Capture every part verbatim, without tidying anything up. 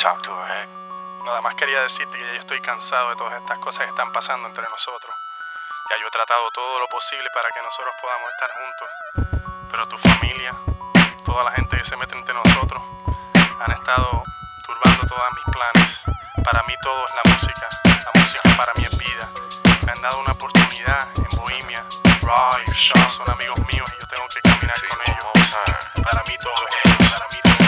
Talk to her, heck. Nada más quería decirte que ya yo estoy cansado de todas estas cosas que están pasando entre nosotros. Ya yo he tratado todo lo posible para que nosotros podamos estar juntos. Pero tu familia, toda la gente que se mete entre nosotros, han estado turbando todos mis planes. Para mí todo es la música. La música para mí es vida. Me han dado una oportunidad en Bohemia. Roy, Shaw son amigos míos y yo tengo que caminar con ellos. Para mí todo es ellos. Para mí todo es ellos.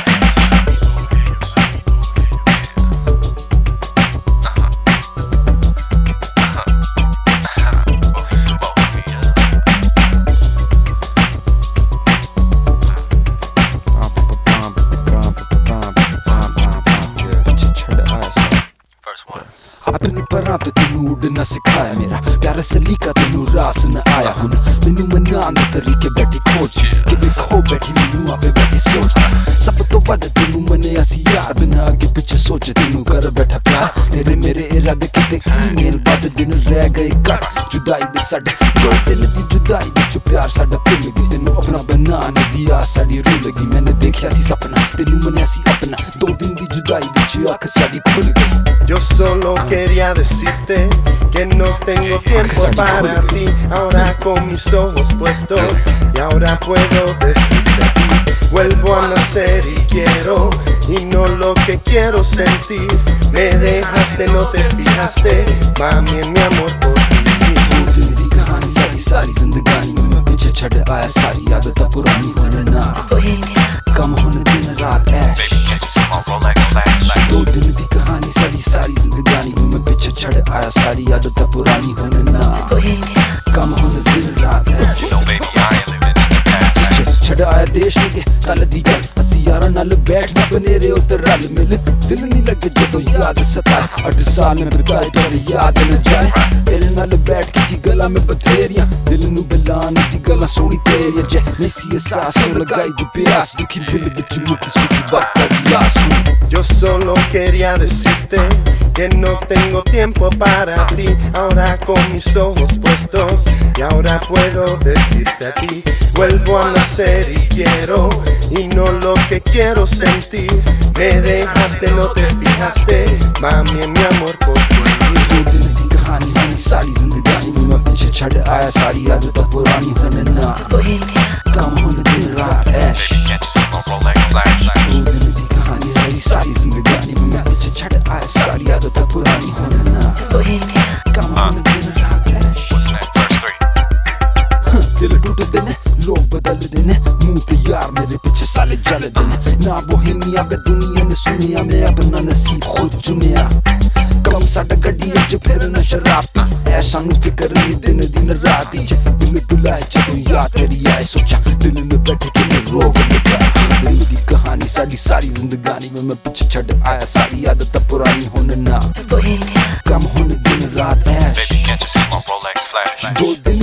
अपनी परां तो तेनू उड़ना सिखाया मेरा प्यारा सलीका तेनू रास न आया हुन मैनू मनाने तरीके बैठी खोज कि खो बैठी मैनू आपे बैठी सोच सब तो वध तेनू मने असी यार बिना अगे पिछे सोच तेनू कर बैठा प्यार तेरे मेरे इरादे किते ईमेल बाद दिन रह गए कट जुदाई दे साडे दो दिन दी जुदाई विच प्यार साडा भुल गई तेनू अपना बनाने दी आस साडी रुल गई मैंने देखिया सी सपना तेनू मने सी अपना दो दिन दी जुदाई विच अख साडी खुल गई Yo solo quería decirte que no tengo tiempo para ti. Ahora con mis ojos puestos y ahora puedo decirte a ti. Vuelvo a nacer y quiero y no lo que quiero sentir. Me dejaste, no te fijaste, mami en mi amor por ti. कहानी सारी सारी जिंदगानी में मैं पीछे छड़ आया सारी आदतें पुरानी होने ना कम होने दिन रात ऐश दो दिन दी कहानी सारी सारी जिंदगानी में मैं पीछे छड़ आया सारी आदतें पुरानी होने ना कम होने दिन रात ऐश छड़ आया देश के कल दी गल असी यारां नाल बैठना बनेरे उते रल मिल दिल नहीं लगे जदों याद सताए अठ साल में बिताए पर याद न जाए तेरे नाल बैठ के दी गला में बथेरियां दिल नू गलान दी गला सोनी तेरी जे नहीं सी एहसास में लगाई दी प्यास दुखी दिल विच मुखी सुखी बात करी आस Yo solo quería decirte que no tengo tiempo para ti. Ahora con mis ojos puestos y ahora puedo decirte a ti. Vuelvo a nacer y quiero y no lo que quiero sentir. Me dejaste, no te fijaste, mami en mi amor por ti. कहानी सारी सारी जिंदगानी में मैं पीछे छड़ आया सारी आदतें पुरानी होने ना कम होने दिन रात ऐश कहानी सारी सारी जिंदगानी में मैं पीछे छड़ आया सारी आदतें पुरानी होने ना कम होने दिन रात ऐश दिल टूटते ने लोग बदलते ने मुंह ते यार मेरे पीछे साले जलते ने ना बोहेमिया बे दुनिया ने सुनिया मैं अपना नसीब खुद चुनिया कम साडा गड्डी अज फिर न शराब पी ऐसा नू फिकर नहीं दिन दिन रात च दिल बुलाए जदों याद तेरी आए सोचा दिल में बैठे कि मैं रोग दिल दी कहानी साडी सारी जिंदगानी में मैं पीछे छड़ आया सारी आदतें पुरानी होने ना कम होने दिन रात ऐश दो दिन